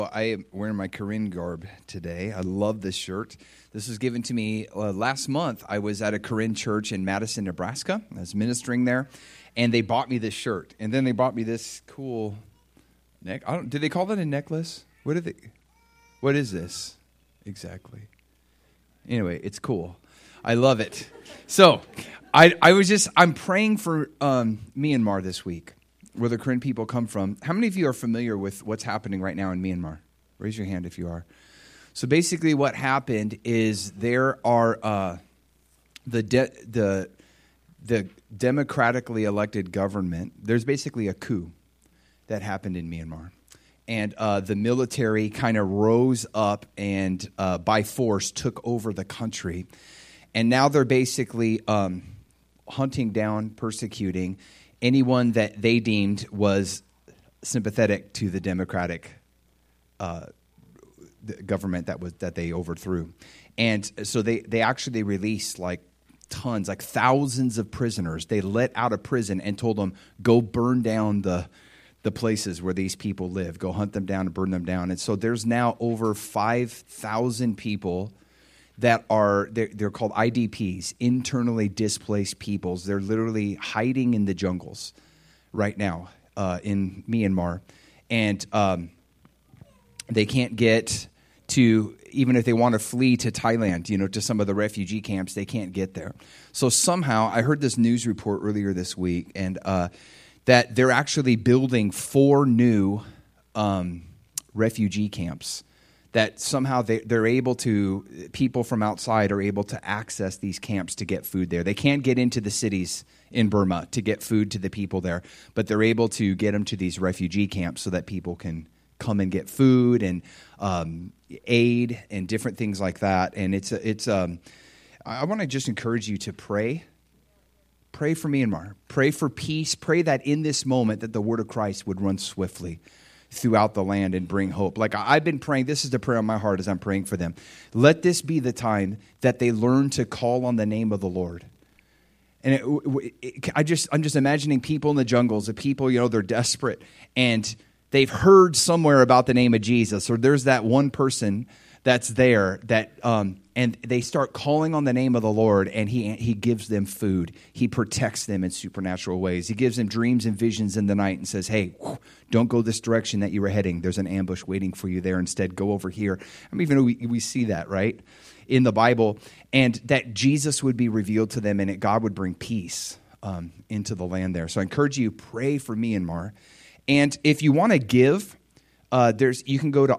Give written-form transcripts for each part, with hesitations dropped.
I am wearing my Korean garb today. I love this shirt. This was given to me last month. I was at a Korean church in Madison, Nebraska. I was ministering there, and they bought me this shirt. And then they bought me this cool neck. Did they call that a necklace? What is this exactly? Anyway, it's cool. I love it. So I'm praying for Myanmar this week, where the Korean people come from. How many of you are familiar with what's happening right now in Myanmar? Raise your hand if you are. So basically what happened is there are the democratically elected government. There's basically a coup that happened in Myanmar. And the military kind of rose up and by force took over the country. And now they're basically hunting down, persecuting anyone that they deemed was sympathetic to the democratic the government that they overthrew. And so they actually released like tons, like thousands of prisoners. They let out of prison and told them, go burn down the places where these people live. Go hunt them down and burn them down. And so there's now over 5,000 people that they're called IDPs, internally displaced peoples. They're literally hiding in the jungles right now in Myanmar. And they can't get to, even if they want to flee to Thailand, to some of the refugee camps, they can't get there. So somehow, I heard this news report earlier this week, and that they're actually building 4 new refugee camps. That somehow they're able to, people from outside are able to access these camps to get food there. They can't get into the cities in Burma to get food to the people there, but they're able to get them to these refugee camps so that people can come and get food and aid and different things like that. And I want to just encourage you to pray. Pray for Myanmar. Pray for peace. Pray that in this moment that the word of Christ would run swiftly throughout the land and bring hope. Like I've been praying, this is the prayer on my heart as I'm praying for them. Let this be the time that they learn to call on the name of the Lord. And I'm just imagining people in the jungles, the people, they're desperate and they've heard somewhere about the name of Jesus, or there's that one person that's there that and they start calling on the name of the Lord, and he gives them food. He protects them in supernatural ways. He gives them dreams and visions in the night and says, hey, don't go this direction that you were heading. There's an ambush waiting for you there. Instead, go over here. I mean, even we see that, right, in the Bible, and that Jesus would be revealed to them, and God would bring peace into the land there. So I encourage you, pray for Myanmar. And if you want to give, you can go to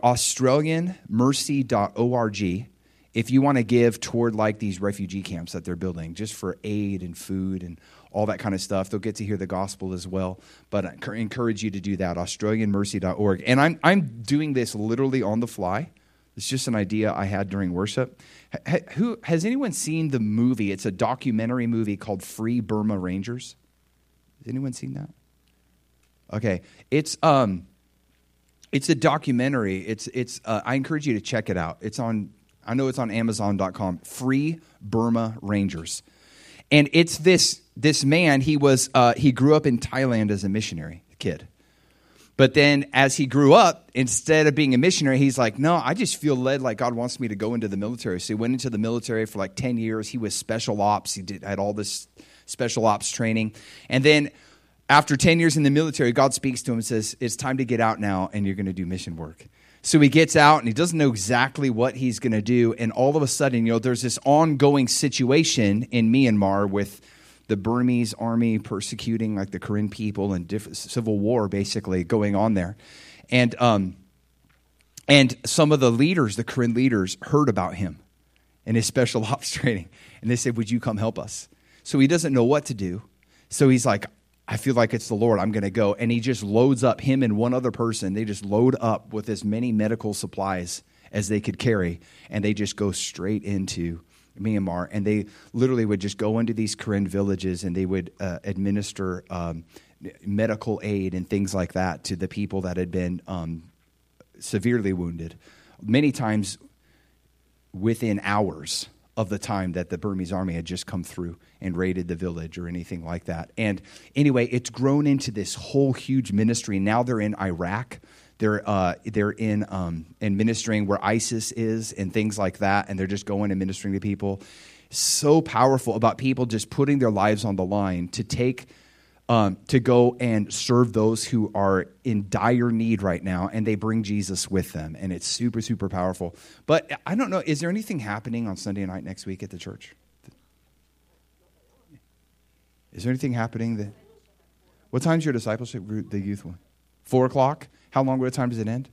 australianmercy.org if you want to give toward like these refugee camps that they're building, just for aid and food and all that kind of stuff. They'll get to hear the gospel as well. But I encourage you to do that, australianmercy.org. And I'm doing this literally on the fly. It's just an idea I had during worship. Has anyone seen the movie? It's a documentary movie called Free Burma Rangers. Has anyone seen that? Okay, it's a documentary. It's I encourage you to check it out. I know it's on Amazon.com. Free Burma Rangers, and it's this man. He grew up in Thailand as a missionary kid, but then as he grew up, instead of being a missionary, he's like, no, I just feel led like God wants me to go into the military. So he went into the military for like 10 years. He was special ops. He had all this special ops training, and then after 10 years in the military, God speaks to him and says, it's time to get out now, and you're going to do mission work. So he gets out, and he doesn't know exactly what he's going to do. And all of a sudden, there's this ongoing situation in Myanmar with the Burmese army persecuting like the Korean people and civil war basically going on there. And some of the leaders, the Korean leaders, heard about him and his special ops training. And they said, would you come help us? So he doesn't know what to do. So he's like, I feel like it's the Lord. I'm going to go. And he just loads up, him and one other person. They just load up with as many medical supplies as they could carry. And they just go straight into Myanmar. And they literally would just go into these Korean villages and they would administer medical aid and things like that to the people that had been severely wounded. Many times within hours of the time that the Burmese army had just come through and raided the village or anything like that. And anyway, it's grown into this whole huge ministry. Now they're in Iraq. they're in and ministering where ISIS is and things like that, and they're just going and ministering to people. So powerful about people just putting their lives on the line to take to go and serve those who are in dire need right now, and they bring Jesus with them, and it's super, super powerful. But I don't know, is there anything happening on Sunday night next week at the church? Is there anything happening? What time's your discipleship group, the youth one? 4 o'clock? How long, what time does it end?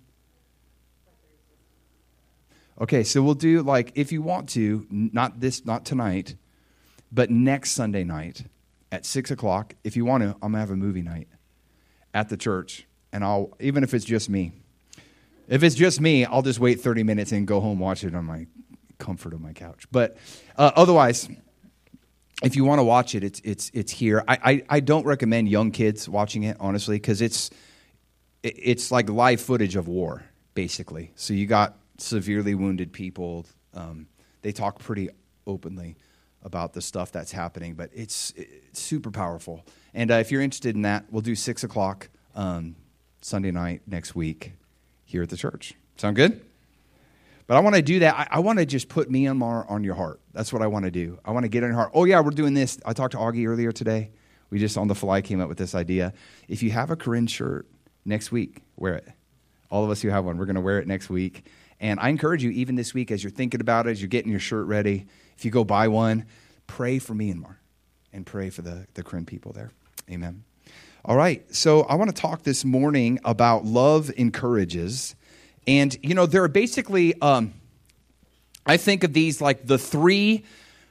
Okay, so we'll do, like, if you want to, not tonight, but next Sunday night at 6 o'clock, if you want to, I'm going to have a movie night at the church. And even if it's just me. If it's just me, I'll just wait 30 minutes and go home, watch it on my comfort of my couch. But otherwise, if you want to watch it, it's here. I don't recommend young kids watching it, honestly, because it's like live footage of war, basically. So you got severely wounded people. They talk pretty openly about the stuff that's happening, but it's super powerful. And if you're interested in that, we'll do 6 o'clock Sunday night next week here at the church. Sound good? But I want to do that. I want to just put Myanmar on your heart. That's what I want to do. I want to get on your heart. Oh, yeah, we're doing this. I talked to Augie earlier today. We just on the fly came up with this idea. If you have a Corinne shirt next week, wear it. All of us who have one, we're going to wear it next week. And I encourage you, even this week, as you're thinking about it, as you're getting your shirt ready, if you go buy one, pray for Myanmar and pray for the Korean people there. Amen. All right, so I want to talk this morning about love encourages. And, you know, there are basically, I think of these like the three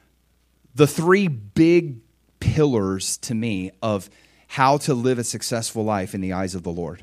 big pillars to me of how to live a successful life in the eyes of the Lord.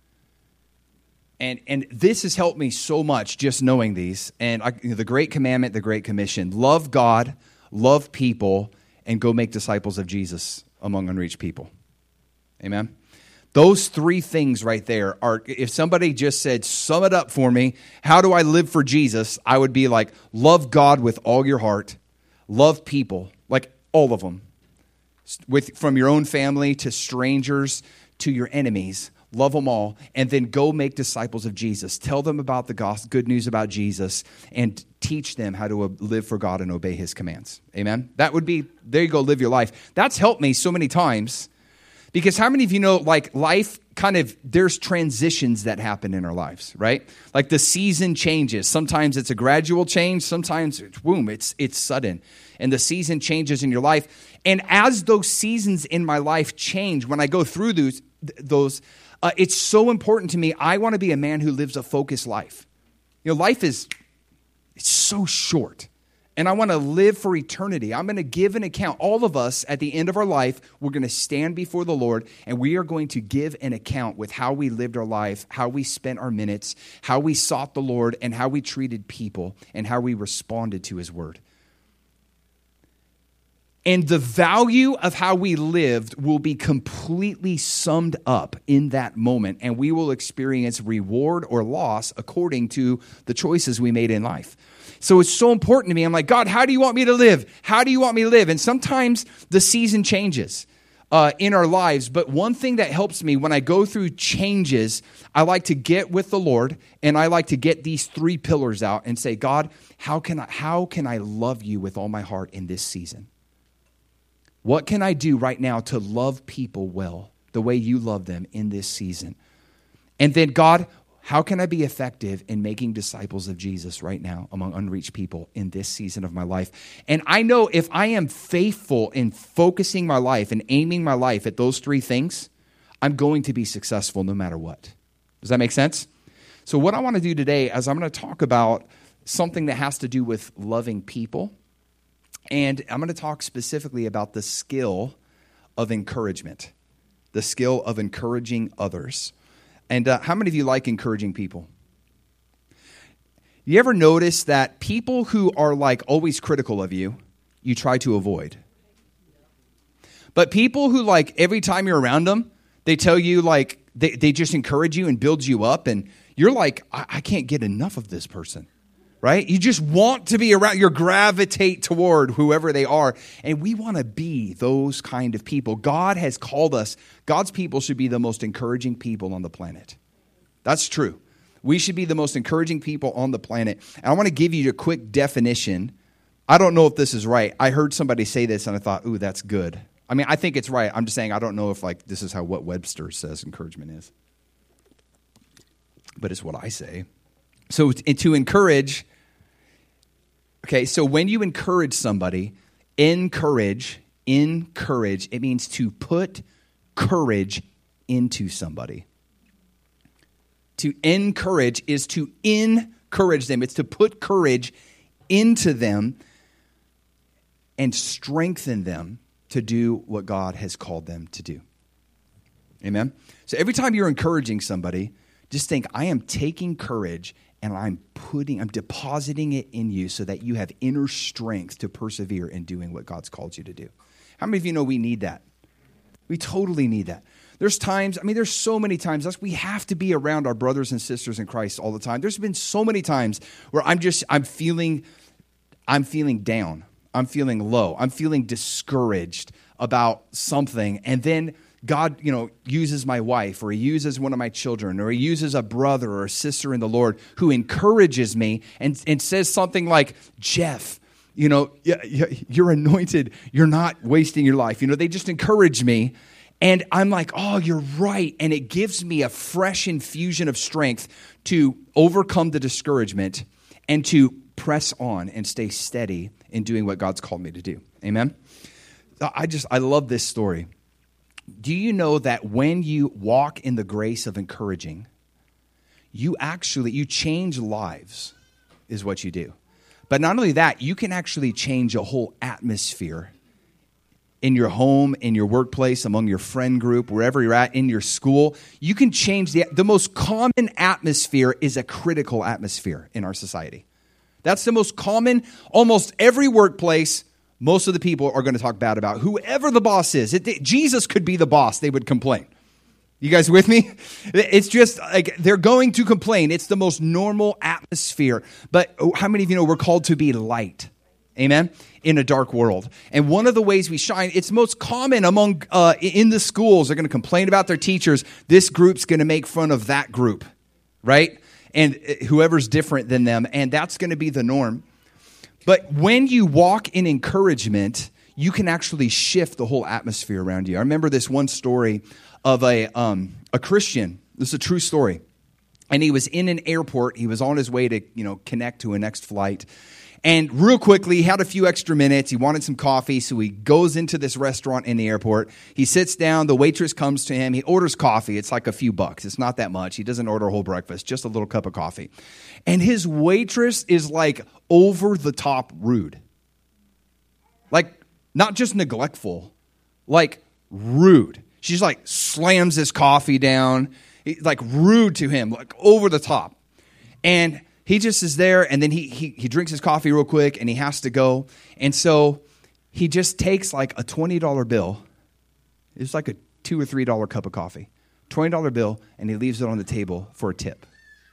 And this has helped me so much, just knowing these. And the Great Commandment, the Great Commission. Love God, love people, and go make disciples of Jesus among unreached people. Amen? Those three things right there are, if somebody just said, sum it up for me, how do I live for Jesus? I would be like, love God with all your heart, love people, like all of them. From your own family to strangers to your enemies. Love them all, and then go make disciples of Jesus. Tell them about the gospel, good news about Jesus, and teach them how to live for God and obey His commands. Amen? That would be, there you go, live your life. That's helped me so many times, because how many of you know, like, life kind of, there's transitions that happen in our lives, right? Like the season changes. Sometimes it's a gradual change. Sometimes, boom, it's sudden. And the season changes in your life. And as those seasons in my life change, when I go through those it's so important to me. I want to be a man who lives a focused life. You know, life it's so short. And I want to live for eternity. I'm going to give an account. All of us, at the end of our life, we're going to stand before the Lord, and we are going to give an account with how we lived our life, how we spent our minutes, how we sought the Lord, and how we treated people, and how we responded to His word. And the value of how we lived will be completely summed up in that moment, and we will experience reward or loss according to the choices we made in life. So it's so important to me. I'm like, God, how do you want me to live? How do you want me to live? And sometimes the season changes in our lives, but one thing that helps me when I go through changes, I like to get with the Lord, and I like to get these three pillars out and say, God, how can I love you with all my heart in this season? What can I do right now to love people well, the way you love them in this season? And then, God, how can I be effective in making disciples of Jesus right now among unreached people in this season of my life? And I know if I am faithful in focusing my life and aiming my life at those three things, I'm going to be successful no matter what. Does that make sense? So what I want to do today is I'm going to talk about something that has to do with loving people. And I'm going to talk specifically about the skill of encouragement, the skill of encouraging others. And how many of you like encouraging people? You ever notice that people who are like always critical of you, you try to avoid? But people who like every time you're around them, they tell you like they just encourage you and build you up, and you're like, I can't get enough of this person. Right? You just want to be around, you gravitate toward whoever they are. And we want to be those kind of people. God has called us, God's people should be the most encouraging people on the planet. That's true. We should be the most encouraging people on the planet. And I want to give you a quick definition. I don't know if this is right. I heard somebody say this and I thought, ooh, that's good. I mean, I think it's right. I'm just saying I don't know if like this is how what Webster says encouragement is. But it's what I say. So to encourage, okay, so when you encourage somebody, encourage, it means to put courage into somebody. To encourage is to encourage them. It's to put courage into them and strengthen them to do what God has called them to do. Amen? So every time you're encouraging somebody, just think, I am taking courage and I'm depositing it in you so that you have inner strength to persevere in doing what God's called you to do. How many of you know we need that? We totally need that. There's times, there's so many times, we have to be around our brothers and sisters in Christ all the time. There's been so many times where I'm feeling down. I'm feeling low. I'm feeling discouraged about something. And then God, uses my wife, or he uses one of my children, or he uses a brother or a sister in the Lord who encourages me and says something like, Jeff, you're anointed. You're not wasting your life. They just encourage me. And I'm like, oh, you're right. And it gives me a fresh infusion of strength to overcome the discouragement and to press on and stay steady in doing what God's called me to do. Amen? I love this story. Do you know that when you walk in the grace of encouraging, you change lives is what you do. But not only that, you can actually change a whole atmosphere in your home, in your workplace, among your friend group, wherever you're at, in your school. You can change the most common atmosphere is a critical atmosphere in our society. That's the most common. Almost every workplace, most of the people are going to talk bad about whoever the boss is. Jesus could be the boss. They would complain. You guys with me? It's just like they're going to complain. It's the most normal atmosphere. But how many of you know we're called to be light? Amen? In a dark world. And one of the ways we shine, it's most common among in the schools. They're going to complain about their teachers. This group's going to make fun of that group, right? And whoever's different than them. And that's going to be the norm. But when you walk in encouragement, you can actually shift the whole atmosphere around you. I remember this one story of a Christian. This is a true story. And he was in an airport. He was on his way to, connect to a next flight. And real quickly, he had a few extra minutes. He wanted some coffee, so he goes into this restaurant in the airport. He sits down. The waitress comes to him. He orders coffee. It's like a few bucks. It's not that much. He doesn't order a whole breakfast, just a little cup of coffee. And his waitress is like over the top rude. Like, not just neglectful, like rude. She's like slams his coffee down, like rude to him, like over the top. And he just is there, and then he drinks his coffee real quick, and he has to go. And so he just takes like a $20 bill. It's like a $2 or $3 cup of coffee. $20 bill, and he leaves it on the table for a tip.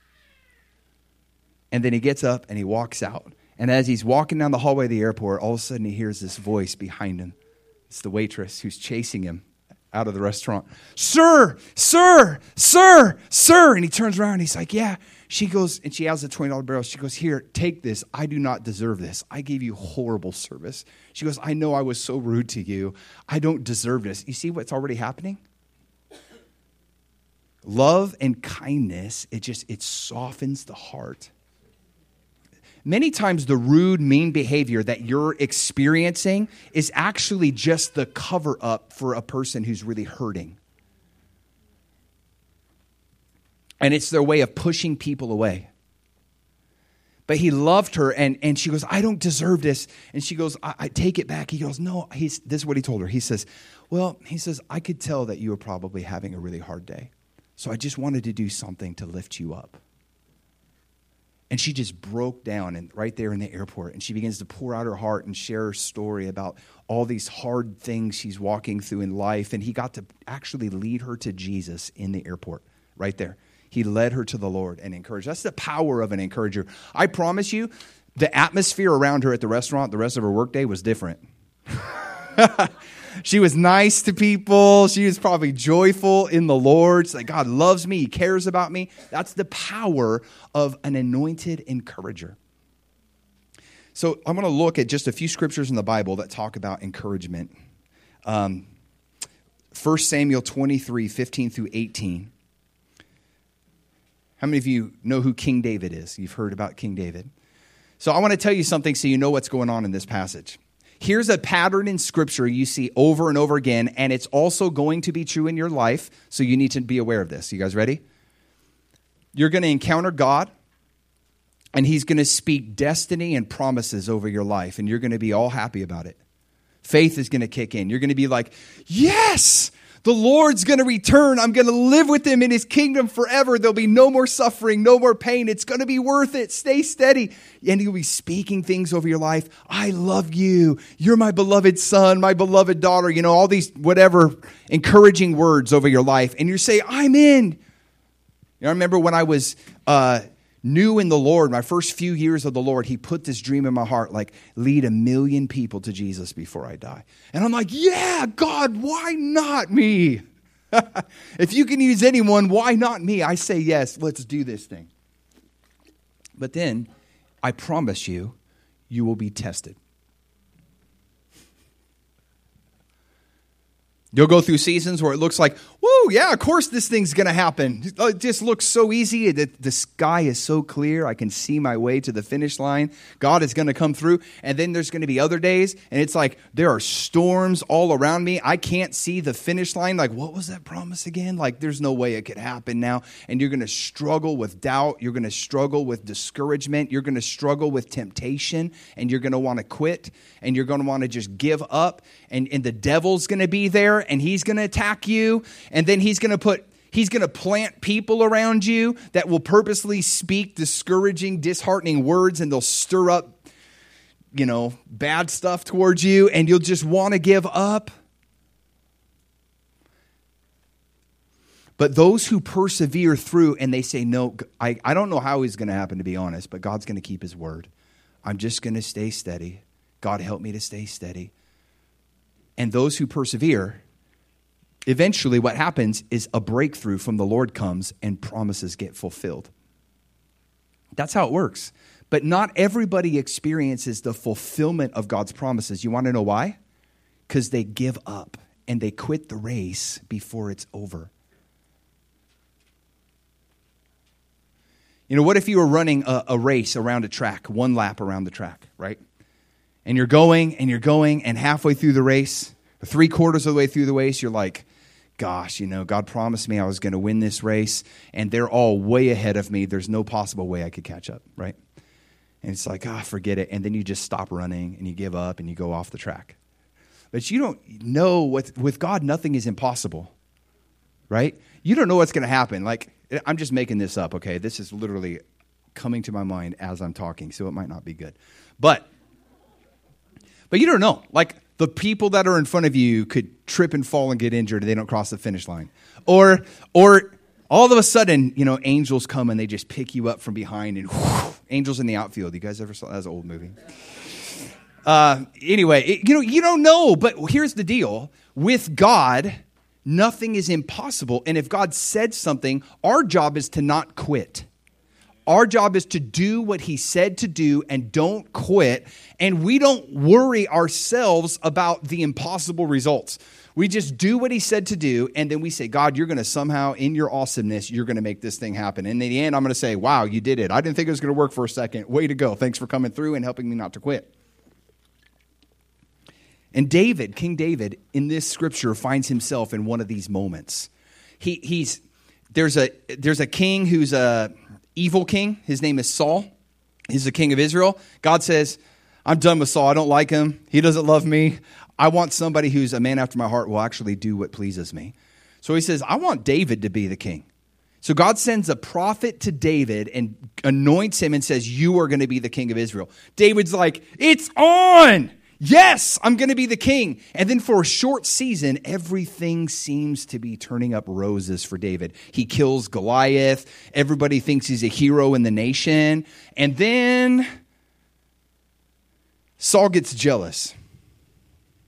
And then he gets up, and he walks out. And as he's walking down the hallway of the airport, all of a sudden he hears this voice behind him. It's the waitress who's chasing him out of the restaurant. Sir, sir, sir, sir. And he turns around and he's like, yeah. She goes, and she has a $20 bill. She goes, here, take this. I do not deserve this. I gave you horrible service. She goes, I know I was so rude to you. I don't deserve this. You see what's already happening? Love and kindness, it softens the heart. Many times the rude, mean behavior that you're experiencing is actually just the cover up for a person who's really hurting. And it's their way of pushing people away. But he loved her, and she goes, I don't deserve this. And she goes, I take it back. He goes, no, this is what he told her. He says, I could tell that you were probably having a really hard day. So I just wanted to do something to lift you up. And she just broke down right there in the airport. And she begins to pour out her heart and share her story about all these hard things she's walking through in life. And he got to actually lead her to Jesus in the airport right there. He led her to the Lord and encouraged her. That's the power of an encourager. I promise you, the atmosphere around her at the restaurant the rest of her workday was different. She was nice to people. She was probably joyful in the Lord. She's like, God loves me. He cares about me. That's the power of an anointed encourager. So I'm going to look at just a few scriptures in the Bible that talk about encouragement. 1 Samuel 23, 15 through 18. How many of you know who King David is? You've heard about King David. So I want to tell you something so you know what's going on in this passage. Here's a pattern in Scripture you see over and over again, and it's also going to be true in your life, so you need to be aware of this. You guys ready? You're going to encounter God, and He's going to speak destiny and promises over your life, and you're going to be all happy about it. Faith is going to kick in. You're going to be like, yes! The Lord's going to return. I'm going to live with Him in His kingdom forever. There'll be no more suffering, no more pain. It's going to be worth it. Stay steady. And He'll be speaking things over your life. I love you. You're my beloved son, my beloved daughter. You know, all these whatever encouraging words over your life. And you say, I'm in. You know, I remember when I was new in the Lord, my first few years of the Lord, He put this dream in my heart, like lead 1 million people to Jesus before I die. And I'm like, yeah, God, why not me? If you can use anyone, why not me? I say yes, let's do this thing. But then, I promise you, you will be tested. You'll go through seasons where it looks like, whoa, yeah, of course this thing's going to happen. It just looks so easy. The sky is so clear. I can see my way to the finish line. God is going to come through. And then there's going to be other days, and it's like there are storms all around me. I can't see the finish line. Like, what was that promise again? Like, there's no way it could happen now. And you're going to struggle with doubt. You're going to struggle with discouragement. You're going to struggle with temptation, and you're going to want to quit, and you're going to want to just give up. And the devil's going to be there, and he's going to attack you, and then he's going to plant people around you that will purposely speak discouraging, disheartening words, and they'll stir up, you know, bad stuff towards you, and you'll just want to give up. But those who persevere through and they say, no, I don't know how it's going to happen, to be honest, but God's going to keep His word. I'm just going to stay steady. God, help me to stay steady. And those who persevere, eventually what happens is a breakthrough from the Lord comes and promises get fulfilled. That's how it works. But not everybody experiences the fulfillment of God's promises. You want to know why? Because they give up and they quit the race before it's over. You know, what if you were running a race around a track, one lap around the track, right? And you're going, and halfway through the race, 3/4 of the way through the race, you're like, gosh, you know, God promised me I was going to win this race, and they're all way ahead of me. There's no possible way I could catch up, right? And it's like, forget it. And then you just stop running, and you give up, and you go off the track. But you don't know, with God, nothing is impossible, right? You don't know what's going to happen. Like, I'm just making this up, okay? This is literally coming to my mind as I'm talking, so it might not be good. But you don't know. Like, the people that are in front of you could trip and fall and get injured if they don't cross the finish line. Or all of a sudden, you know, angels come and they just pick you up from behind and whoosh, angels in the outfield. You guys ever saw that? That's an old movie. Anyway, you don't know. But here's the deal. With God, nothing is impossible. And if God said something, our job is to not quit. Our job is to do what He said to do and don't quit. And we don't worry ourselves about the impossible results. We just do what He said to do. And then we say, God, you're going to somehow, in your awesomeness, you're going to make this thing happen. And in the end, I'm going to say, wow, you did it. I didn't think it was going to work for a second. Way to go. Thanks for coming through and helping me not to quit. And David, King David, in this scripture finds himself in one of these moments. There's a king who's a evil king. His name is Saul. He's the king of Israel. God says, I'm done with Saul. I don't like him. He doesn't love me. I want somebody who's a man after my heart will actually do what pleases me. So He says, I want David to be the king. So God sends a prophet to David and anoints him and says, you are going to be the king of Israel. David's like, it's on. Yes, I'm going to be the king. And then for a short season, everything seems to be turning up roses for David. He kills Goliath. Everybody thinks he's a hero in the nation. And then Saul gets jealous.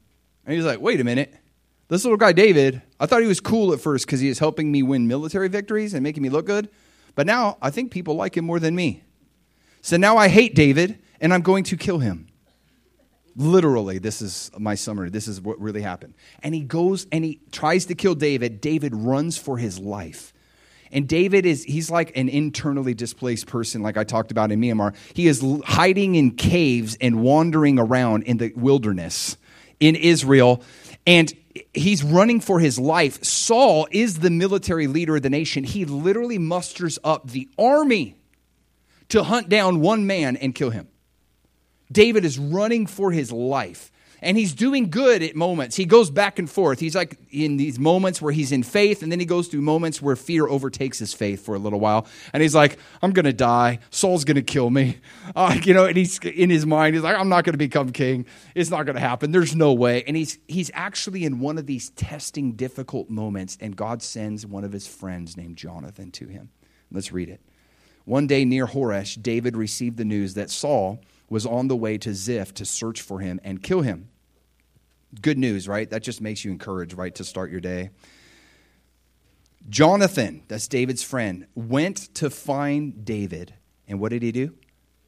And he's like, wait a minute. This little guy, David, I thought he was cool at first because he was helping me win military victories and making me look good. But now I think people like him more than me. So now I hate David and I'm going to kill him. Literally, this is my summary. This is what really happened. And he goes and he tries to kill David. David runs for his life. And David he's like an internally displaced person like I talked about in Myanmar. He is hiding in caves and wandering around in the wilderness in Israel. And he's running for his life. Saul is the military leader of the nation. He literally musters up the army to hunt down one man and kill him. David is running for his life. And he's doing good at moments. He goes back and forth. He's like in these moments where he's in faith, and then he goes through moments where fear overtakes his faith for a little while. And he's like, I'm going to die. Saul's going to kill me. And he's in his mind, he's like, I'm not going to become king. It's not going to happen. There's no way. And he's actually in one of these testing, difficult moments, and God sends one of his friends named Jonathan to him. Let's read it. One day near Horesh, David received the news that Saul was on the way to Ziph to search for him and kill him. Good news, right? That just makes you encouraged, right, to start your day. Jonathan, that's David's friend, went to find David. And what did he do?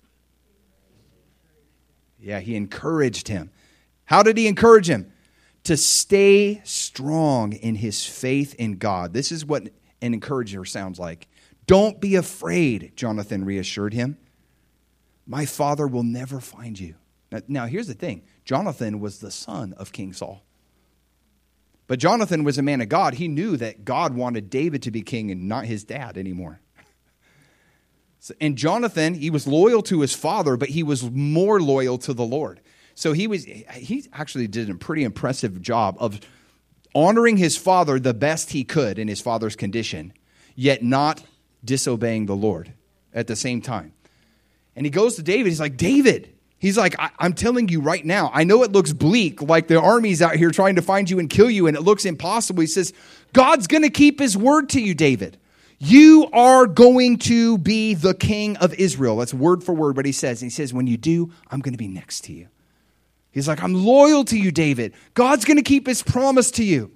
Yeah, he encouraged him. How did he encourage him? To stay strong in his faith in God. This is what an encourager sounds like. Don't be afraid, Jonathan reassured him. My father will never find you. Now, here's the thing. Jonathan was the son of King Saul. But Jonathan was a man of God. He knew that God wanted David to be king and not his dad anymore. And Jonathan, he was loyal to his father, but he was more loyal to the Lord. So he actually did a pretty impressive job of honoring his father the best he could in his father's condition, yet not disobeying the Lord at the same time. And he goes to David. He's like, David. He's like, I'm telling you right now, I know it looks bleak, like the army's out here trying to find you and kill you, and it looks impossible. He says, God's going to keep his word to you, David. You are going to be the king of Israel. That's word for word what he says. And he says, when you do, I'm going to be next to you. He's like, I'm loyal to you, David. God's going to keep his promise to you.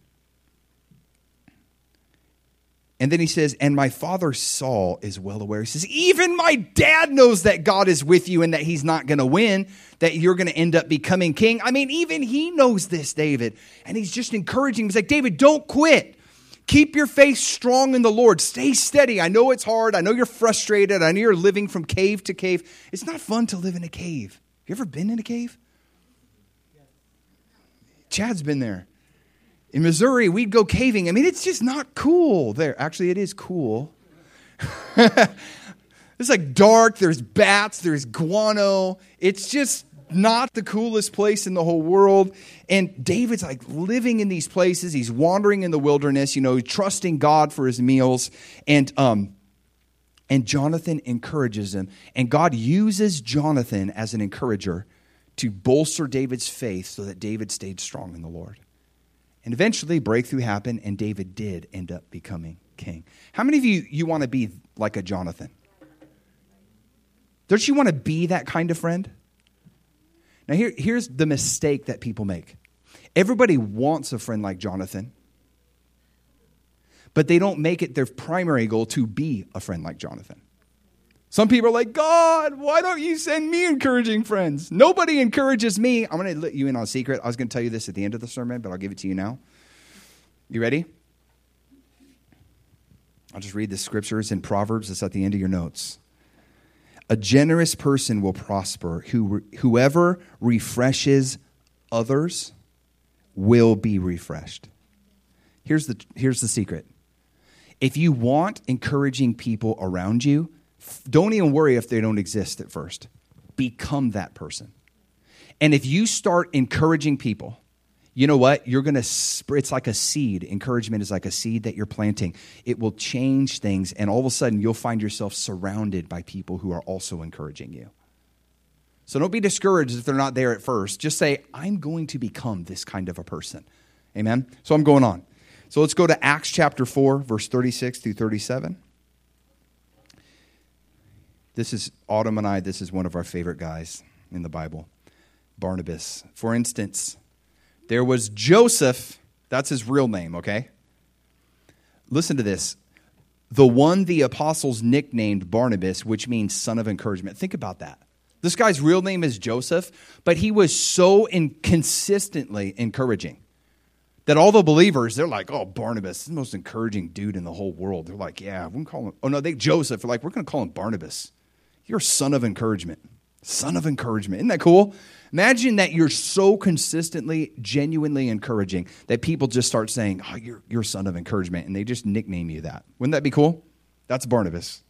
And then he says, and my father Saul is well aware. He says, even my dad knows that God is with you and that he's not going to win, that you're going to end up becoming king. I mean, even he knows this, David. And he's just encouraging. He's like, David, don't quit. Keep your faith strong in the Lord. Stay steady. I know it's hard. I know you're frustrated. I know you're living from cave to cave. It's not fun to live in a cave. Have you ever been in a cave? Chad's been there. In Missouri, we'd go caving. I mean, it's just not cool there. Actually, it is cool. It's like dark. There's bats. There's guano. It's just not the coolest place in the whole world. And David's like living in these places. He's wandering in the wilderness, trusting God for his meals. And Jonathan encourages him. And God uses Jonathan as an encourager to bolster David's faith so that David stayed strong in the Lord. And eventually, breakthrough happened, and David did end up becoming king. How many of you want to be like a Jonathan? Don't you want to be that kind of friend? Now, here's the mistake that people make. Everybody wants a friend like Jonathan, but they don't make it their primary goal to be a friend like Jonathan. Some people are like, God, why don't you send me encouraging friends? Nobody encourages me. I'm going to let you in on a secret. I was going to tell you this at the end of the sermon, but I'll give it to you now. You ready? I'll just read the scriptures in Proverbs. It's at the end of your notes. A generous person will prosper. Whoever refreshes others will be refreshed. Here's the secret. If you want encouraging people around you, don't even worry if they don't exist at first. Become that person. And if you start encouraging people, you know what? You're going to, it's like a seed. Encouragement is like a seed that you're planting. It will change things. And all of a sudden, you'll find yourself surrounded by people who are also encouraging you. So don't be discouraged if they're not there at first. Just say, I'm going to become this kind of a person. Amen? So I'm going on. So let's go to Acts chapter 4, verse 36 through 37. This is Autumn and I. This is one of our favorite guys in the Bible, Barnabas. For instance, There was Joseph. That's his real name, okay? Listen to this. The one the apostles nicknamed Barnabas, which means son of encouragement. Think about that. This guy's real name is Joseph, but he was so consistently encouraging that all the believers, they're like, oh, Barnabas is the most encouraging dude in the whole world. They're like, yeah, we can call him. Oh, no, Joseph. They're like, we're going to call him Barnabas. You're a son of encouragement. Son of encouragement. Isn't that cool? Imagine that you're so consistently, genuinely encouraging that people just start saying, oh, you're a son of encouragement, and they just nickname you that. Wouldn't that be cool? That's Barnabas.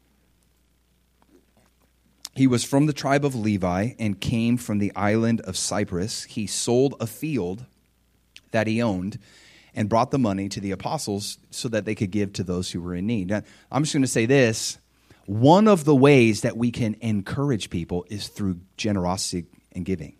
He was from the tribe of Levi and came from the island of Cyprus. He sold a field that he owned and brought the money to the apostles so that they could give to those who were in need. Now, I'm just going to say this. One of the ways that we can encourage people is through generosity and giving.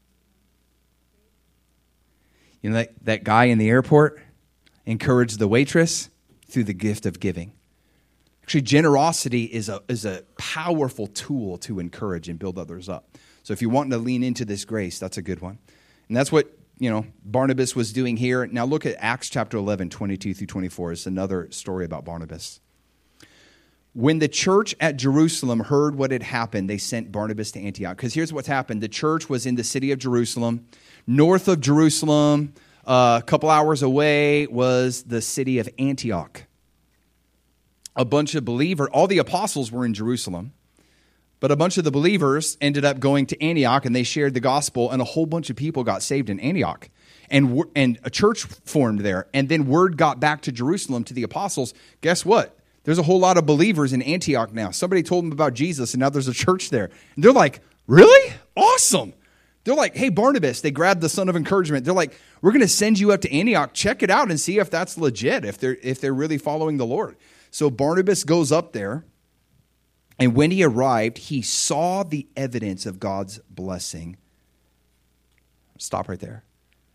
You know that guy in the airport encouraged the waitress through the gift of giving. Actually, generosity is a powerful tool to encourage and build others up. So if you're wanting to lean into this grace, that's a good one. And that's what, Barnabas was doing here. Now look at Acts chapter 11, 22 through 24. It's another story about Barnabas. When the church at Jerusalem heard what had happened, they sent Barnabas to Antioch. Because here's what's happened. The church was in the city of Jerusalem. North of Jerusalem, a couple hours away, was the city of Antioch. A bunch of believers, all the apostles were in Jerusalem, but a bunch of the believers ended up going to Antioch, and they shared the gospel, and a whole bunch of people got saved in Antioch. And a church formed there. And then word got back to Jerusalem to the apostles. Guess what? There's a whole lot of believers in Antioch now. Somebody told them about Jesus, and now there's a church there. And they're like, really? Awesome. They're like, hey, Barnabas, they grabbed the son of encouragement. They're like, we're going to send you up to Antioch. Check it out and see if that's legit, if they're really following the Lord. So Barnabas goes up there, and when he arrived, he saw the evidence of God's blessing. Stop right there.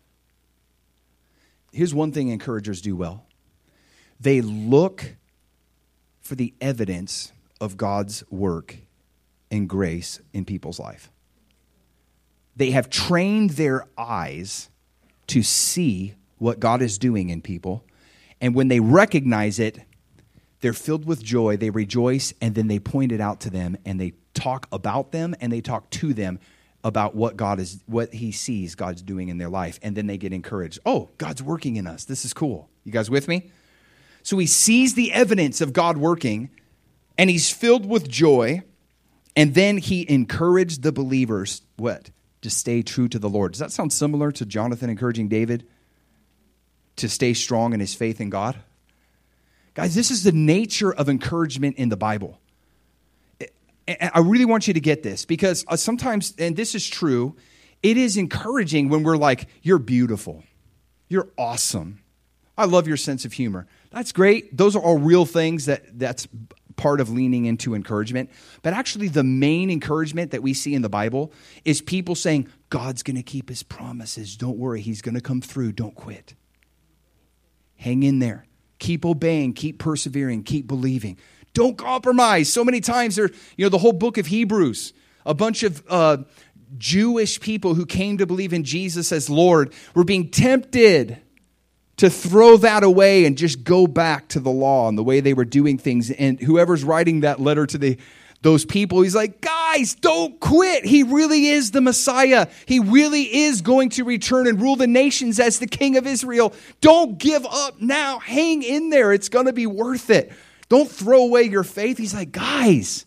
Here's one thing encouragers do well. They look for the evidence of God's work and grace in people's life. They have trained their eyes to see what God is doing in people. And when they recognize it, they're filled with joy, they rejoice, and then they point it out to them, and they talk about them, and they talk to them about what he sees God's doing in their life. And then they get encouraged. Oh, God's working in us. This is cool. You guys with me? So he sees the evidence of God working, and he's filled with joy. And then he encouraged the believers, what? To stay true to the Lord. Does that sound similar to Jonathan encouraging David to stay strong in his faith in God? Guys, this is the nature of encouragement in the Bible. And I really want you to get this, because sometimes, and this is true, it is encouraging when we're like, you're beautiful. You're awesome. I love your sense of humor. That's great. Those are all real things that's part of leaning into encouragement. But actually, the main encouragement that we see in the Bible is people saying, God's going to keep his promises. Don't worry. He's going to come through. Don't quit. Hang in there. Keep obeying. Keep persevering. Keep believing. Don't compromise. So many times, the whole book of Hebrews, a bunch of Jewish people who came to believe in Jesus as Lord were being tempted to throw that away and just go back to the law and the way they were doing things. And whoever's writing that letter to those people, he's like, guys, don't quit. He really is the Messiah. He really is going to return and rule the nations as the King of Israel. Don't give up now. Hang in there. It's going to be worth it. Don't throw away your faith. He's like, guys,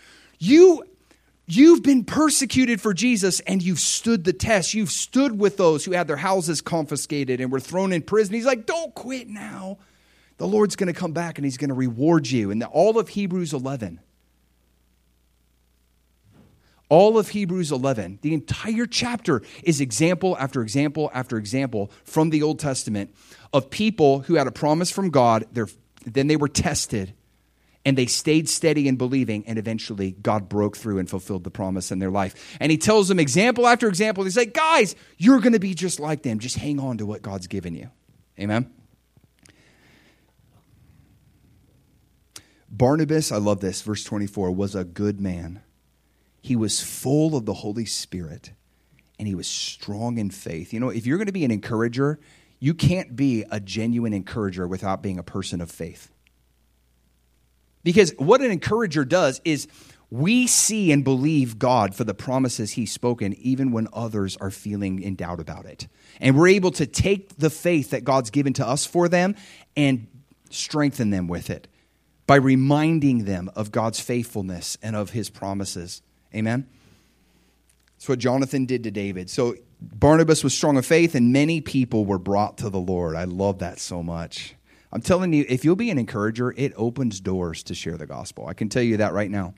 you've been persecuted for Jesus, and you've stood the test. You've stood with those who had their houses confiscated and were thrown in prison. He's like, don't quit now. The Lord's going to come back, and he's going to reward you. And all of Hebrews 11, the entire chapter is example after example after example from the Old Testament of people who had a promise from God. Then they were tested, and they stayed steady in believing, and eventually God broke through and fulfilled the promise in their life. And he tells them example after example. He's like, guys, you're going to be just like them. Just hang on to what God's given you. Amen? Barnabas, I love this, verse 24, was a good man. He was full of the Holy Spirit and he was strong in faith. You know, if you're going to be an encourager, you can't be a genuine encourager without being a person of faith. Because what an encourager does is we see and believe God for the promises he's spoken, even when others are feeling in doubt about it. And we're able to take the faith that God's given to us for them and strengthen them with it by reminding them of God's faithfulness and of his promises. Amen? That's what Jonathan did to David. So Barnabas was strong of faith, and many people were brought to the Lord. I love that so much. I'm telling you, if you'll be an encourager, it opens doors to share the gospel. I can tell you that right now.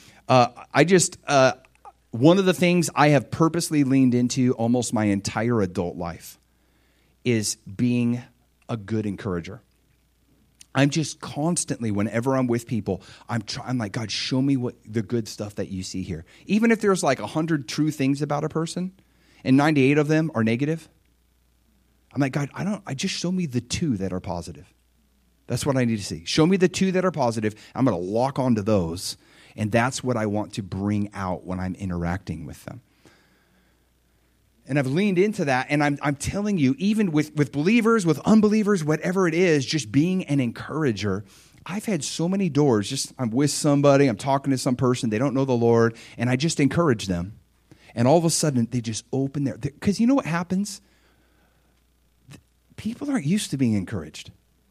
One of the things I have purposely leaned into almost my entire adult life is being a good encourager. I'm just constantly, whenever I'm with people, I'm like, God, show me what the good stuff that you see here. Even if there's like 100 true things about a person and 98 of them are negative, I'm like, God, just show me the 2 that are positive. That's what I need to see. Show me the 2 that are positive. I'm going to lock onto those. And that's what I want to bring out when I'm interacting with them. And I've leaned into that, and I'm telling you, even with believers, with unbelievers, whatever it is, just being an encourager, I've had so many doors. I'm with somebody, I'm talking to some person, they don't know the Lord, and I just encourage them. And all of a sudden, they just open their... Because you know what happens? People aren't used to being encouraged.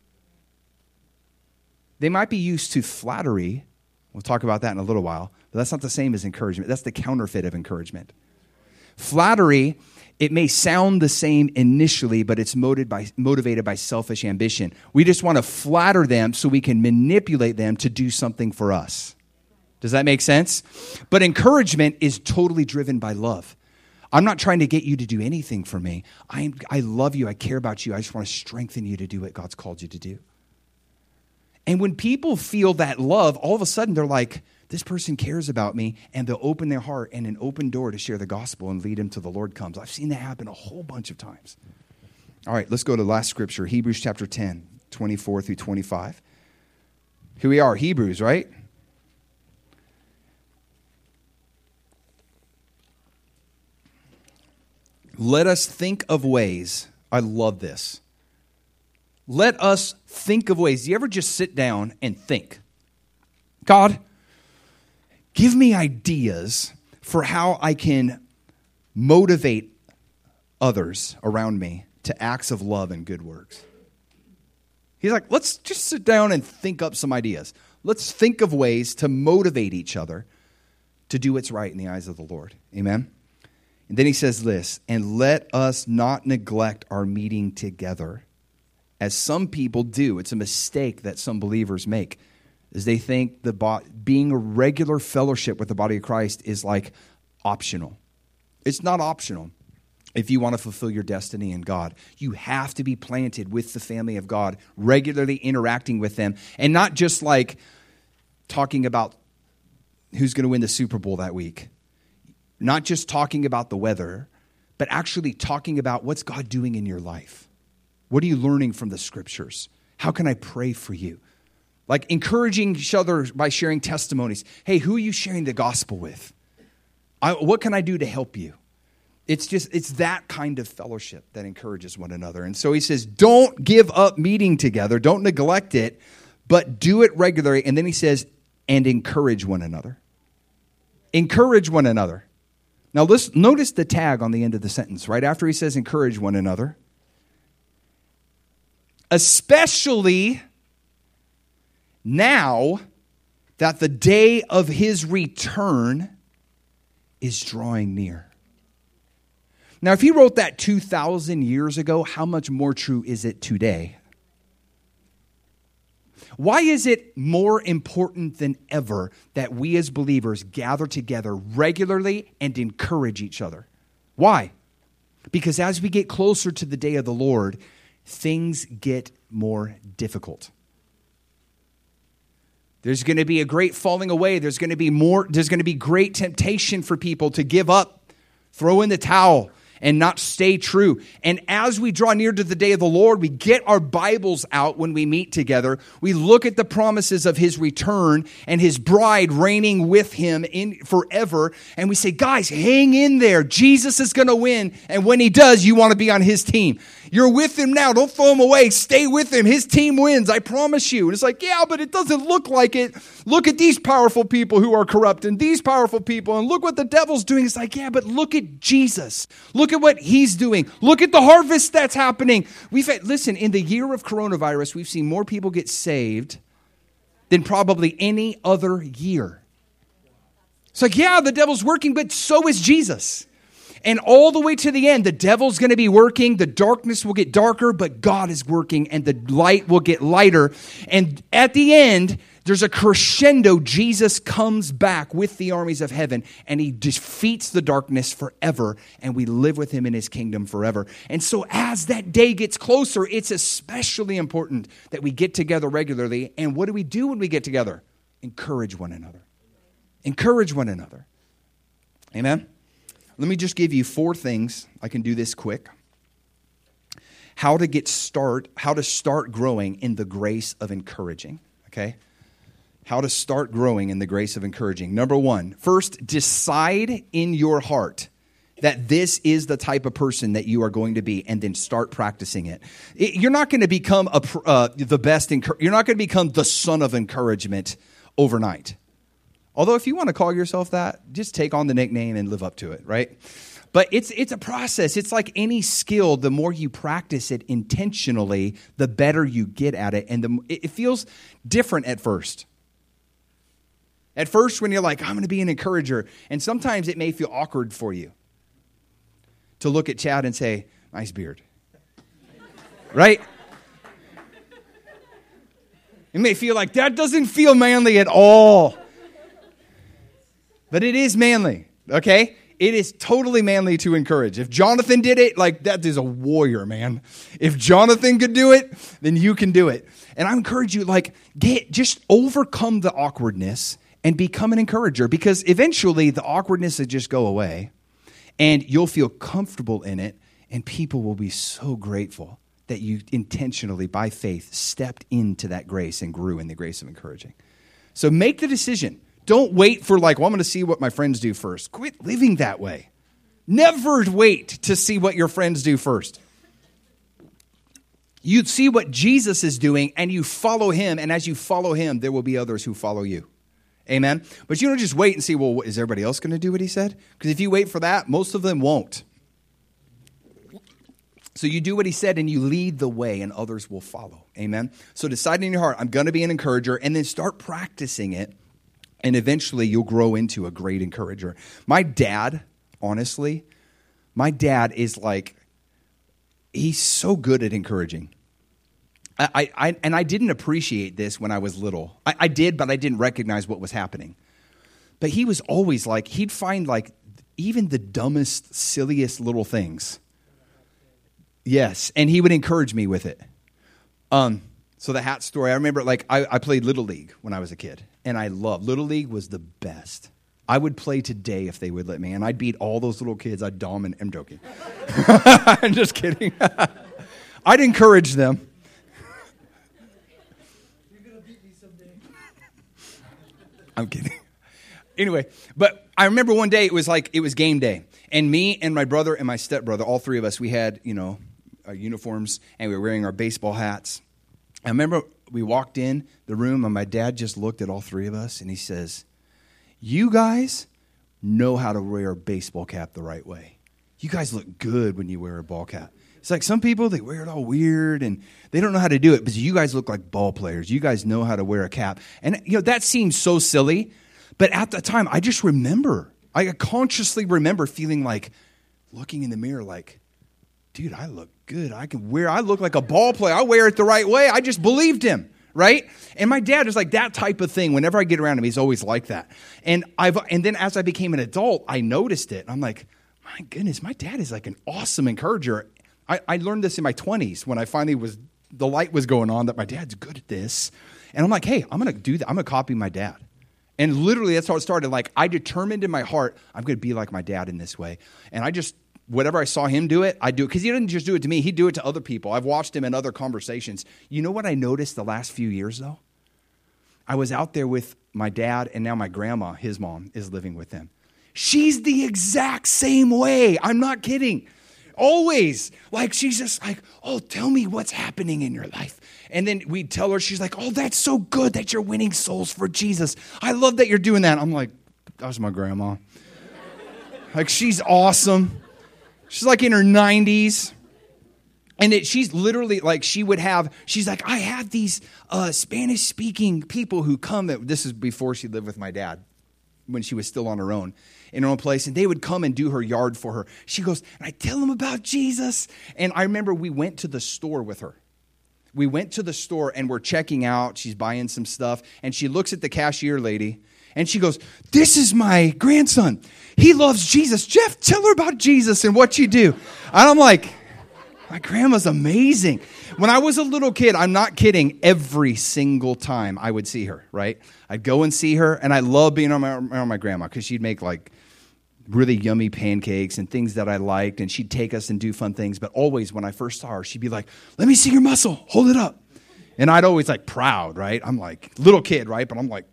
They might be used to flattery. We'll talk about that in a little while. But that's not the same as encouragement. That's the counterfeit of encouragement. Flattery, it may sound the same initially, but it's motivated by selfish ambition. We just want to flatter them so we can manipulate them to do something for us. Does that make sense? But encouragement is totally driven by love. I'm not trying to get you to do anything for me. I love you. I care about you. I just want to strengthen you to do what God's called you to do. And when people feel that love, all of a sudden they're like, this person cares about me, and they'll open their heart, and an open door to share the gospel and lead them to the Lord comes. I've seen that happen a whole bunch of times. All right, let's go to the last scripture, Hebrews chapter 10, 24 through 25. Here we are, Hebrews, right? Let us think of ways. I love this. Let us think of ways. Do you ever just sit down and think, God, give me ideas for how I can motivate others around me to acts of love and good works? He's like, let's just sit down and think up some ideas. Let's think of ways to motivate each other to do what's right in the eyes of the Lord. Amen? And then he says this, and let us not neglect our meeting together, as some people do. It's a mistake that some believers make, is they think being a regular fellowship with the body of Christ is like optional. It's not optional if you want to fulfill your destiny in God. You have to be planted with the family of God, regularly interacting with them, and not just like talking about who's going to win the Super Bowl that week. Not just talking about the weather, but actually talking about what's God doing in your life. What are you learning from the scriptures? How can I pray for you? Like encouraging each other by sharing testimonies. Hey, who are you sharing the gospel with? What can I do to help you? It's that kind of fellowship that encourages one another. And so he says, don't give up meeting together. Don't neglect it, but do it regularly. And then he says, and encourage one another. Encourage one another. Now, notice the tag on the end of the sentence. Right after he says, encourage one another. Especially now that the day of his return is drawing near. Now, if he wrote that 2,000 years ago, how much more true is it today? Why is it more important than ever that we as believers gather together regularly and encourage each other? Why? Because as we get closer to the day of the Lord, things get more difficult. There's going to be a great falling away. There's going to be great temptation for people to give up, throw in the towel, and not stay true. And as we draw near to the day of the Lord, we get our Bibles out when we meet together. We look at the promises of his return and his bride reigning with him in forever. And we say, guys, hang in there. Jesus is going to win. And when he does, you want to be on his team. You're with him now. Don't throw him away. Stay with him. His team wins. I promise you. And it's like, yeah, but it doesn't look like it. Look at these powerful people who are corrupt and these powerful people. And look what the devil's doing. It's like, yeah, but look at Jesus. Look at what he's doing. Look at the harvest that's happening. Listen, in the year of coronavirus, we've seen more people get saved than probably any other year. It's like, yeah, the devil's working, but so is Jesus. And all the way to the end, the devil's going to be working, the darkness will get darker, but God is working, and the light will get lighter. And at the end, there's a crescendo. Jesus comes back with the armies of heaven, and he defeats the darkness forever, and we live with him in his kingdom forever. And so as that day gets closer, it's especially important that we get together regularly. And what do we do when we get together? Encourage one another. Encourage one another. Amen? Let me just give you 4 things. I can do this quick. How to start growing in the grace of encouraging. Okay? How to start growing in the grace of encouraging. Number 1, first, decide in your heart that this is the type of person that you are going to be, and then start practicing it. You're not going to become the best. You're not going to become the son of encouragement overnight. Although if you want to call yourself that, just take on the nickname and live up to it, right? But it's a process. It's like any skill. The more you practice it intentionally, the better you get at it. And it feels different at first. At first, when you're like, I'm going to be an encourager. And sometimes it may feel awkward for you to look at Chad and say, nice beard. Right? It may feel like that doesn't feel manly at all. But it is manly, okay? It is totally manly to encourage. If Jonathan did it, like, that is a warrior, man. If Jonathan could do it, then you can do it. And I encourage you, like, just overcome the awkwardness and become an encourager, because eventually the awkwardness will just go away and you'll feel comfortable in it, and people will be so grateful that you intentionally, by faith, stepped into that grace and grew in the grace of encouraging. So make the decision. Don't wait for I'm going to see what my friends do first. Quit living that way. Never wait to see what your friends do first. You see what Jesus is doing, and you follow him. And as you follow him, there will be others who follow you. Amen? But you don't just wait and see, well, is everybody else going to do what he said? Because if you wait for that, most of them won't. So you do what he said, and you lead the way, and others will follow. Amen? So decide in your heart, I'm going to be an encourager, and then start practicing it. And eventually you'll grow into a great encourager. My dad, honestly, is he's so good at encouraging. I didn't appreciate this when I was little. I did, but I didn't recognize what was happening. But he was always he'd find even the dumbest, silliest little things. Yes, and he would encourage me with it. So the hat story, I remember I played Little League when I was a kid. And I loved Little League. Was the best. I would play today if they would let me. And I'd beat all those little kids. I'd dominate. I'm joking. I'm just kidding. I'd encourage them. You're going to beat me someday. I'm kidding. Anyway, but I remember one day it was game day. And me and my brother and my stepbrother, all 3 of us, we had, our uniforms, and we were wearing our baseball hats. I remember we walked in the room, and my dad just looked at all 3 of us, and he says, you guys know how to wear a baseball cap the right way. You guys look good when you wear a ball cap. It's like some people, they wear it all weird, and they don't know how to do it, but you guys look like ball players. You guys know how to wear a cap. And, that seems so silly, but at the time, I just remember, I consciously remember feeling looking in the mirror dude, I look good. I look like a ball player. I wear it the right way. I just believed him, right? And my dad is that type of thing. Whenever I get around him, he's always like that. And then as I became an adult, I noticed it. I'm like, my goodness, my dad is an awesome encourager. I learned this in my 20s when I finally the light was going on that my dad's good at this. And I'm like, hey, I'm going to do that. I'm going to copy my dad. And literally that's how it started. I determined in my heart, I'm going to be like my dad in this way. And whatever I saw him do it, I do it. Because he didn't just do it to me. He'd do it to other people. I've watched him in other conversations. You know what I noticed the last few years, though? I was out there with my dad, and now my grandma, his mom, is living with him. She's the exact same way. I'm not kidding. Always. Like, she's just like, oh, tell me what's happening in your life. And then we tell her, she's like, oh, that's so good that you're winning souls for Jesus. I love that you're doing that. I'm like, that's my grandma. Like, she's awesome. She's like in her 90s. And she's literally like, she's like, I have these Spanish-speaking people who come. This is before she lived with my dad, when she was still on her own, in her own place. And they would come and do her yard for her. She goes, and I tell them about Jesus. And I remember we went to the store with her. We went to the store and we're checking out. She's buying some stuff. And she looks at the cashier lady and she goes, this is my grandson. He loves Jesus. Jeff, tell her about Jesus and what you do. And I'm like, my grandma's amazing. When I was a little kid, I'm not kidding, every single time I would see her, right? I'd go and see her, and I love being around my grandma because she'd make like really yummy pancakes and things that I liked, and she'd take us and do fun things. But always when I first saw her, she'd be like, let me see your muscle. Hold it up. And I'd always like proud, right? I'm like, little kid, right? But I'm like,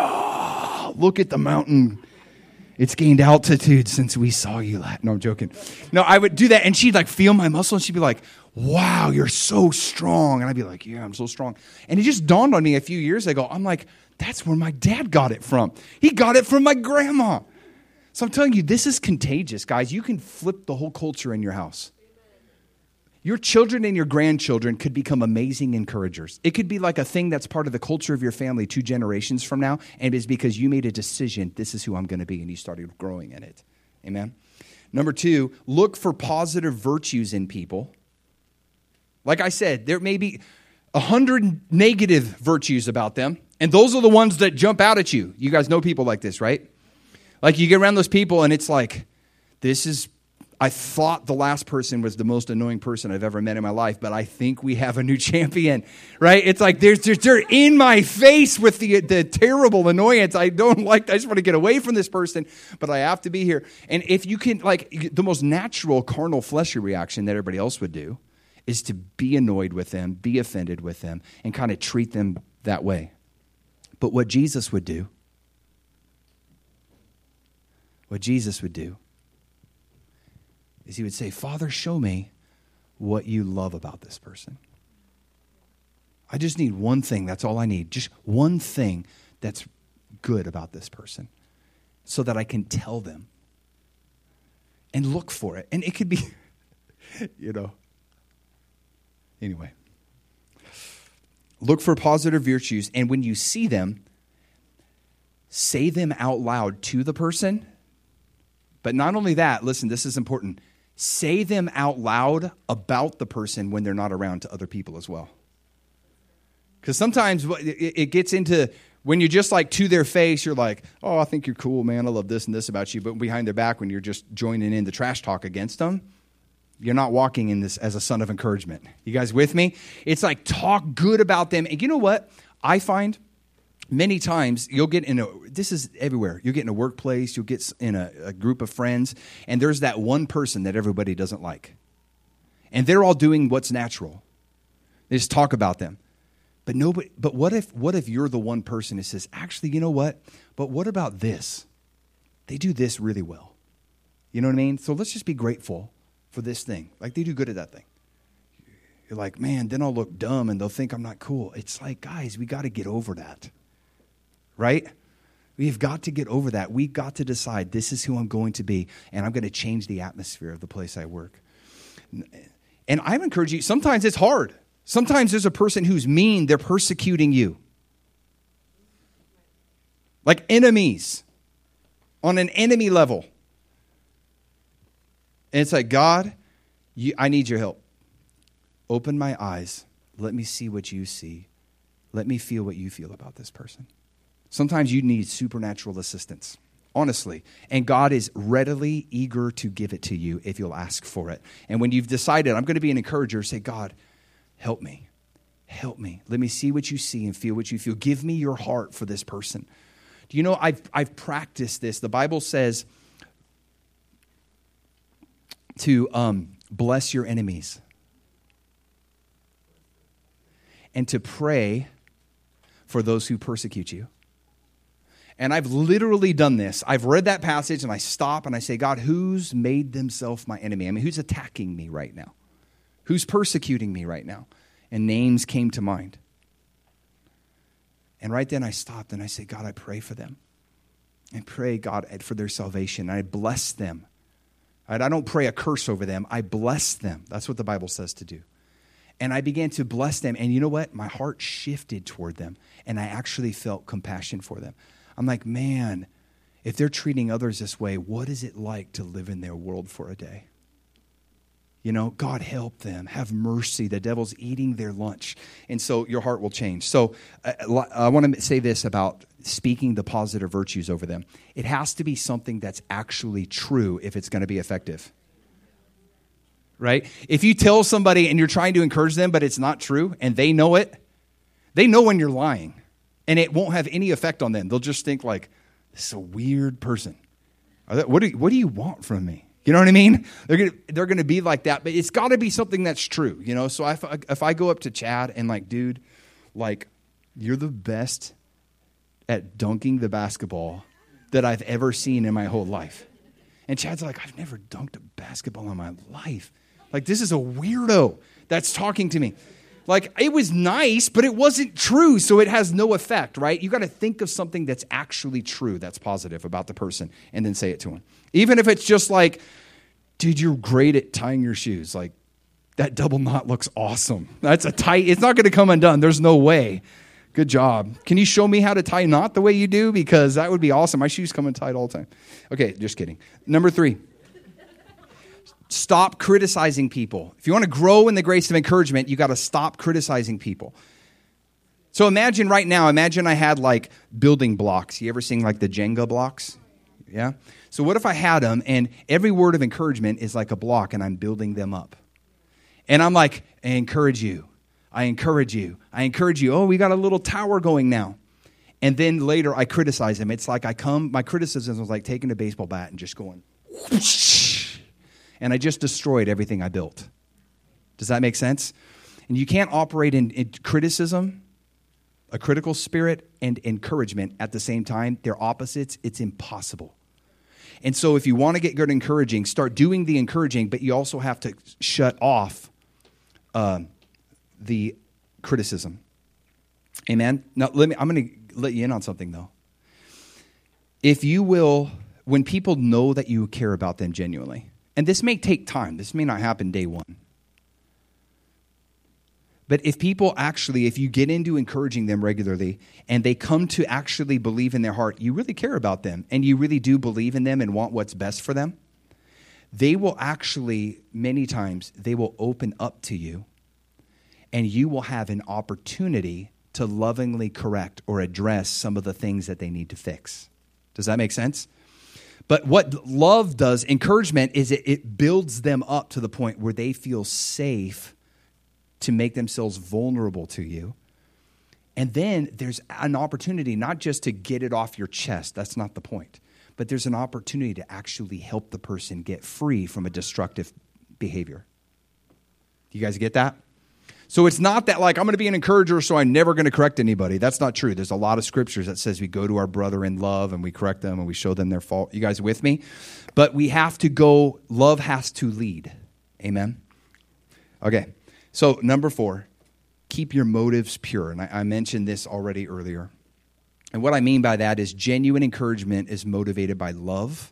look at the mountain. It's gained altitude since we saw you last. No, I'm joking. No, I would do that, and she'd like feel my muscle, and she'd be like, wow, you're so strong. And I'd be like, yeah, I'm so strong. And it just dawned on me a few years ago. I'm like, that's where my dad got it from. He got it from my grandma. So I'm telling you, this is contagious, guys. You can flip the whole culture in your house. Your children and your grandchildren could become amazing encouragers. It could be like a thing that's part of the culture of your family 2 generations from now, and it's because you made a decision, this is who I'm going to be, and you started growing in it. Amen? Number 2, look for positive virtues in people. Like I said, there may be 100 negative virtues about them, and those are the ones that jump out at you. You guys know people like this, right? Like you get around those people, and it's like, I thought the last person was the most annoying person I've ever met in my life, but I think we have a new champion, right? It's like they're in my face with the terrible annoyance. I don't like. I just want to get away from this person, but I have to be here. And if you can, like, the most natural carnal fleshy reaction that everybody else would do is to be annoyed with them, be offended with them, and kind of treat them that way. But what Jesus would do is he would say, Father, show me what you love about this person. I just need one thing. That's all I need. Just one thing that's good about this person so that I can tell them and look for it. And it could be, anyway. Look for positive virtues. And when you see them, say them out loud to the person. But not only that, listen, this is important. Say them out loud about the person when they're not around to other people as well. Because sometimes it gets into, when you're just like to their face, you're like, oh, I think you're cool, man. I love this and this about you. But behind their back, when you're just joining in the trash talk against them, you're not walking in this as a son of encouragement. You guys with me? It's like talk good about them. And you know what I find? Many times you'll get this is everywhere. You'll get in a workplace, you'll get in a group of friends, and there's that one person that everybody doesn't like. And they're all doing what's natural. They just talk about them. But what if you're the one person who says, actually, you know what? But what about this? They do this really well. You know what I mean? So let's just be grateful for this thing. Like they do good at that thing. You're like, man, then I'll look dumb and they'll think I'm not cool. It's like, guys, we got to get over that. Right? We've got to get over that. We've got to decide this is who I'm going to be, and I'm going to change the atmosphere of the place I work. And I encourage you, sometimes it's hard. Sometimes there's a person who's mean, they're persecuting you. Like enemies, on an enemy level. And it's like, God, I need your help. Open my eyes. Let me see what you see. Let me feel what you feel about this person. Sometimes you need supernatural assistance, honestly. And God is readily eager to give it to you if you'll ask for it. And when you've decided, I'm going to be an encourager, say, God, help me. Help me. Let me see what you see and feel what you feel. Give me your heart for this person. Do you know, I've practiced this. The Bible says, to bless your enemies and to pray for those who persecute you. And I've literally done this. I've read that passage and I stop and I say, God, who's made themselves my enemy? I mean, who's attacking me right now? Who's persecuting me right now? And names came to mind. And right then I stopped and I said, God, I pray for them. And pray, God, for their salvation. I bless them. I don't pray a curse over them. I bless them. That's what the Bible says to do. And I began to bless them. And you know what? My heart shifted toward them. And I actually felt compassion for them. I'm like, man, if they're treating others this way, what is it like to live in their world for a day? You know, God help them. Have mercy. The devil's eating their lunch. And so your heart will change. So I want to say this about speaking the positive virtues over them. It has to be something that's actually true if it's going to be effective. Right? If you tell somebody and you're trying to encourage them, but it's not true, and they know it, they know when you're lying. And it won't have any effect on them. They'll just think like, this is a weird person. What do you want from me? You know what I mean? They're gonna be like that, but it's got to be something that's true. You know. So if I go up to Chad and like, dude, like you're the best at dunking the basketball that I've ever seen in my whole life, and Chad's like, I've never dunked a basketball in my life. Like this is a weirdo that's talking to me. Like, it was nice, but it wasn't true, so it has no effect, right? You got to think of something that's actually true, that's positive about the person, and then say it to them. Even if it's just like, dude, you're great at tying your shoes. Like, that double knot looks awesome. That's a tight, it's not going to come undone. There's no way. Good job. Can you show me how to tie a knot the way you do? Because that would be awesome. My shoes come untied all the time. Okay, just kidding. Number 3. Stop criticizing people. If you want to grow in the grace of encouragement, you got to stop criticizing people. So imagine right now, I had like building blocks. You ever seen like the Jenga blocks? Yeah? So what if I had them and every word of encouragement is like a block and I'm building them up. And I'm like, I encourage you. I encourage you. I encourage you. Oh, we got a little tower going now. And then later I criticize them. It's like my criticism was like taking a baseball bat and just going whoosh. And I just destroyed everything I built. Does that make sense? And you can't operate in criticism, a critical spirit, and encouragement at the same time. They're opposites. It's impossible. And so if you want to get good encouraging, start doing the encouraging, but you also have to shut off the criticism. Amen? Now, I'm going to let you in on something, though. If you will, when people know that you care about them genuinely, and this may take time. This may not happen day one. But if you get into encouraging them regularly and they come to actually believe in their heart, you really care about them and you really do believe in them and want what's best for them, they will actually, many times, they will open up to you and you will have an opportunity to lovingly correct or address some of the things that they need to fix. Does that make sense? But what love does, encouragement, is it builds them up to the point where they feel safe to make themselves vulnerable to you. And then there's an opportunity not just to get it off your chest. That's not the point. But there's an opportunity to actually help the person get free from a destructive behavior. Do you guys get that? So it's not that like I'm going to be an encourager so I'm never going to correct anybody. That's not true. There's a lot of scriptures that says we go to our brother in love and we correct them and we show them their fault. You guys with me? But we have to go, love has to lead. Amen? Okay, so number 4, keep your motives pure. And I mentioned this already earlier. And what I mean by that is genuine encouragement is motivated by love,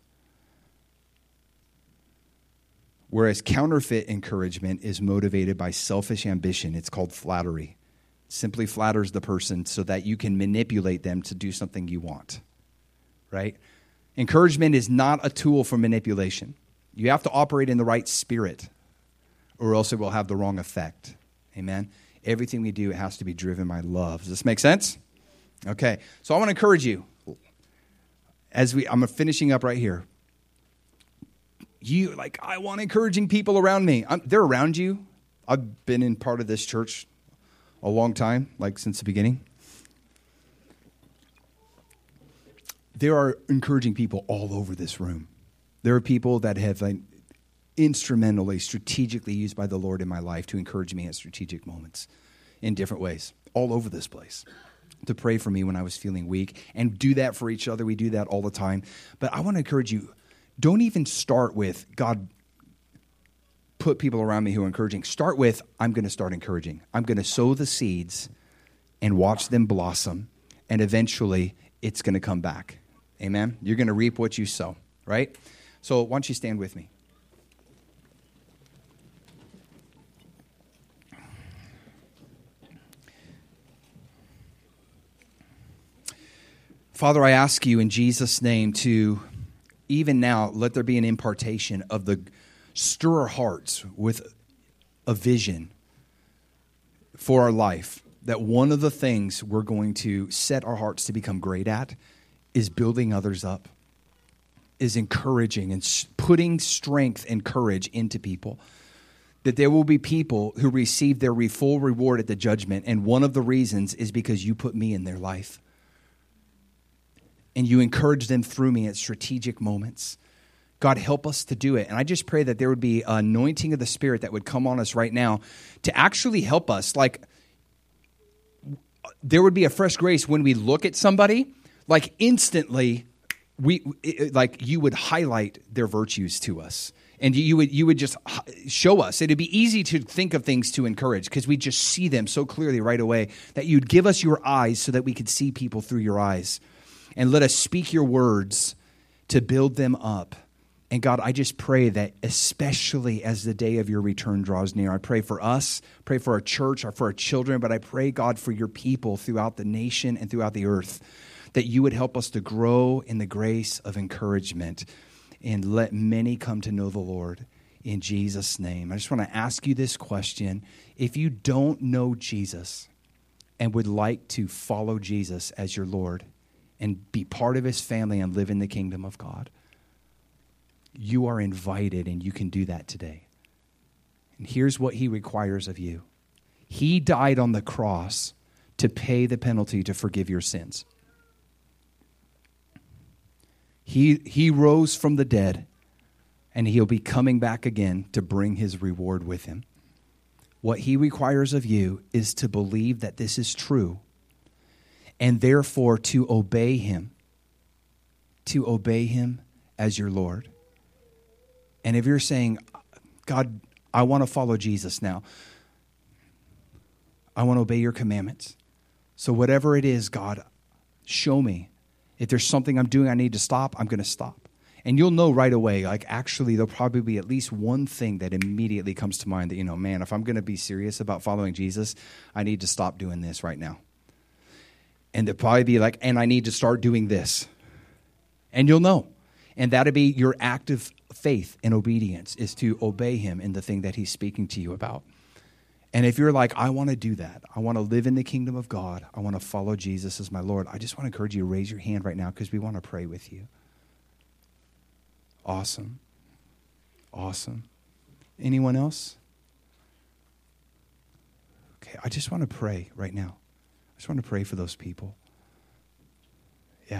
whereas counterfeit encouragement is motivated by selfish ambition. It's called flattery. It simply flatters the person so that you can manipulate them to do something you want, right? Encouragement is not a tool for manipulation. You have to operate in the right spirit or else it will have the wrong effect. Amen? Everything we do, it has to be driven by love. Does this make sense? Okay, so I want to encourage you. I'm finishing up right here. I want encouraging people around me. They're around you. I've been in part of this church a long time, like since the beginning. There are encouraging people all over this room. There are people that have instrumentally, strategically used by the Lord in my life to encourage me at strategic moments in different ways, all over this place, to pray for me when I was feeling weak, and do that for each other. We do that all the time. But I want to encourage you, don't even start with, God, put people around me who are encouraging. Start with, I'm going to start encouraging. I'm going to sow the seeds and watch them blossom, and eventually it's going to come back. Amen? You're going to reap what you sow, right? So why don't you stand with me? Father, I ask you in Jesus' name to, even now, let there be an impartation of the, stir our hearts with a vision for our life, that one of the things we're going to set our hearts to become great at is building others up, is encouraging and putting strength and courage into people. That there will be people who receive their full reward at the judgment, and one of the reasons is because you put me in their life. And you encourage them through me at strategic moments. God, help us to do it. And I just pray that there would be an anointing of the Spirit that would come on us right now to actually help us. Like, there would be a fresh grace when we look at somebody, like instantly, you would highlight their virtues to us. And you would just show us. It'd be easy to think of things to encourage because we just see them so clearly right away, that you'd give us your eyes so that we could see people through your eyes. And let us speak your words to build them up. And God, I just pray that especially as the day of your return draws near, I pray for us, pray for our church, for our children, but I pray, God, for your people throughout the nation and throughout the earth, that you would help us to grow in the grace of encouragement and let many come to know the Lord in Jesus' name. I just want to ask you this question. If you don't know Jesus and would like to follow Jesus as your Lord, and be part of his family and live in the kingdom of God, you are invited, and you can do that today. And here's what he requires of you. He died on the cross to pay the penalty to forgive your sins. He rose from the dead, and he'll be coming back again to bring his reward with him. What he requires of you is to believe that this is true, and therefore to obey him as your Lord. And if you're saying, God, I want to follow Jesus now. I want to obey your commandments. So whatever it is, God, show me. If there's something I'm doing I need to stop, I'm going to stop. And you'll know right away, like actually there'll probably be at least one thing that immediately comes to mind that, man, if I'm going to be serious about following Jesus, I need to stop doing this right now. And they'll probably be like, and I need to start doing this. And you'll know. And that'll be your act of faith and obedience, is to obey him in the thing that he's speaking to you about. And if you're like, I want to do that, I want to live in the kingdom of God, I want to follow Jesus as my Lord, I just want to encourage you to raise your hand right now because we want to pray with you. Awesome. Awesome. Anyone else? Okay, I just want to pray right now. I just want to pray for those people. Yeah.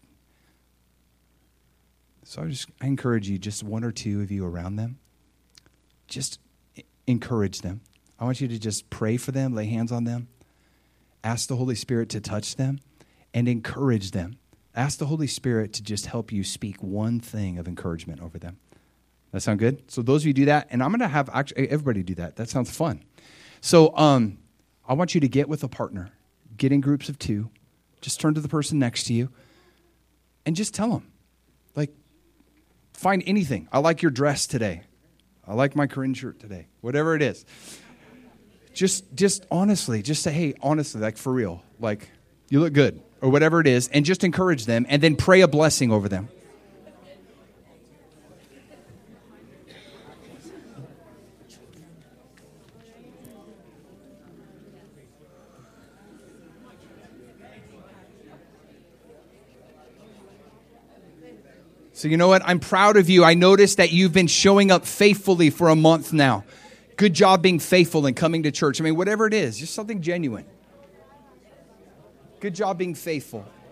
So I encourage you, just one or two of you around them, just encourage them. I want you to just pray for them, lay hands on them, ask the Holy Spirit to touch them, and encourage them. Ask the Holy Spirit to just help you speak one thing of encouragement over them. That sound good? So those of you do that, and I'm going to have actually everybody do that. That sounds fun. So I want you to get with a partner. Get in groups of two. Just turn to the person next to you and just tell them. Like, find anything. I like your dress today. I like my Corinne shirt today. Whatever it is. Just honestly, just say, hey, honestly, like for real, like you look good or whatever it is, and just encourage them and then pray a blessing over them. So you know what? I'm proud of you. I noticed that you've been showing up faithfully for a month now. Good job being faithful and coming to church. I mean, whatever it is, just something genuine. Good job being faithful.